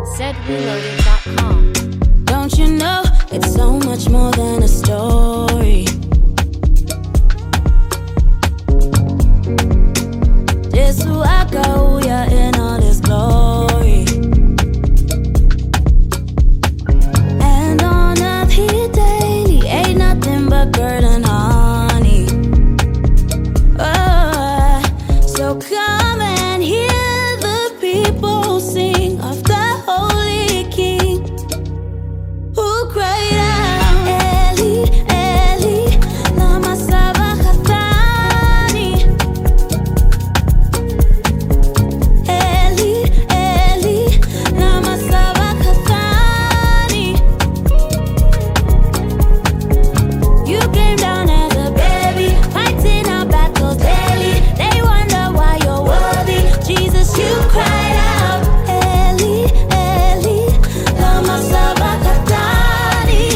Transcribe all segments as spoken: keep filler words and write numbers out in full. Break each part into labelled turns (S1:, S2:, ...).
S1: zed reloaded dot com.
S2: Don't you know it's so much more than a story? This who I go, yeah, in all this glory. And on earth he daily ate nothing but curd and honey. Oh, so come and hear the people sing of the Holy King, who cried out, Eli, Eli, lama sabachthani. Eli, Eli, lama sabachthani. You came down as a baby, fighting our battles daily. They wonder why you're worthy. Jesus, you cried out, Eli, Eli, lama sabachthani.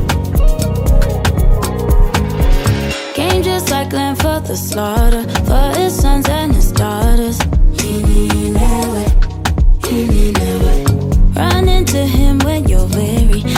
S2: Came just like lamb for the slaughter, for his sons and his daughters. He never, he never. Run into him when you're weary.